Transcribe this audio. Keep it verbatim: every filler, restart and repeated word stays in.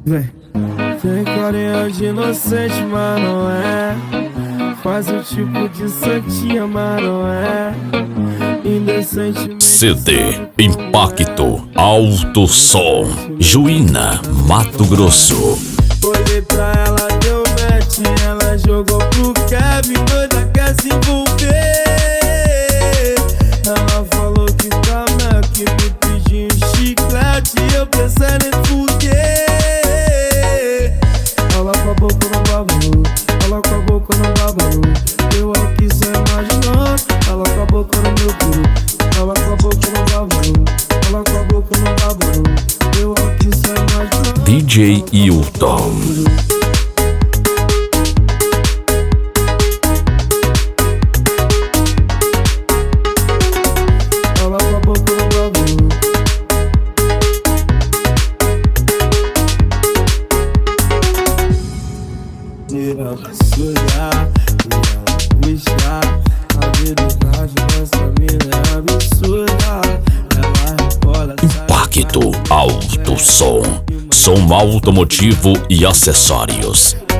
Vem. Tem carinha de inocente, mas não é. Faz o tipo de santinha, mas não é. Indecentemente. C D Impacto Alto Som, Juína, Mato Grosso. Olhei pra ela, deu match, ela jogou pro Kevin, doida quer se envolver. Ela falou que tá Mac, me pediu um chiclete e eu pensando em fuder. Ela com a boca no babalu, ela com a boca no babalu. Eu aqui só imaginando, ela com a boca no meu cu. Ela com a boca no babalu, ela com a boca no babalu. Eu aqui só imaginando. D J Hilton. Impacto Alto Som, som automotivo e acessórios.